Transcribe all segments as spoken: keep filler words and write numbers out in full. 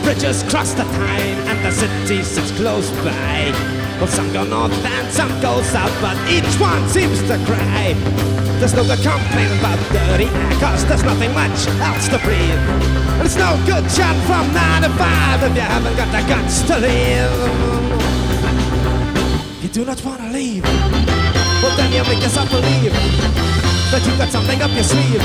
Bridges cross the Tyne and the city sits close by. Well, some go north and some go south, but each one seems to cry. There's no good complaining about dirty air, cause there's nothing much else to breathe. And it's no good chatting from nine to five if you haven't got the guts to leave. You do not want to leave, but then you make yourself believe that you've got something up your sleeve.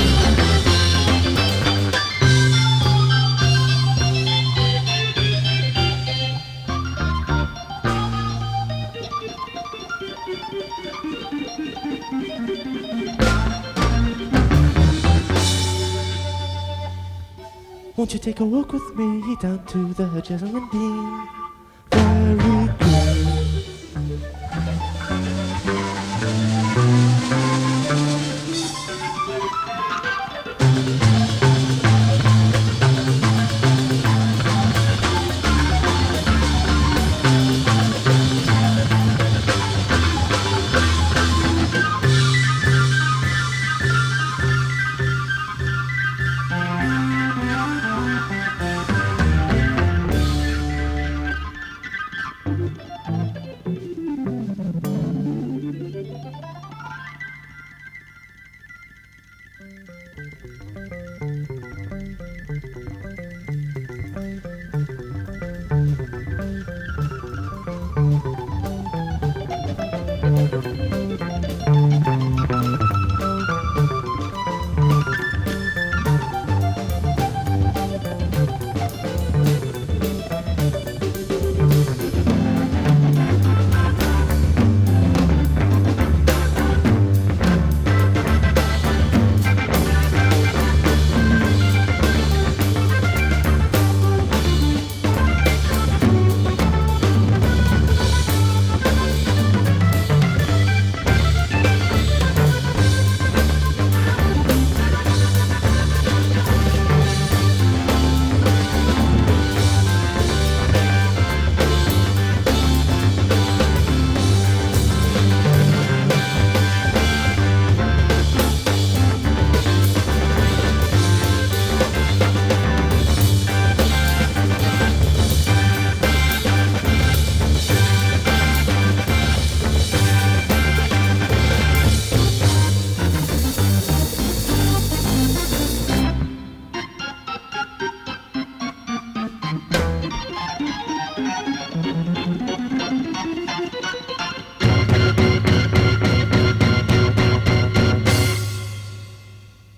Won't you take a walk with me down to the Jessamine Bean? Very good.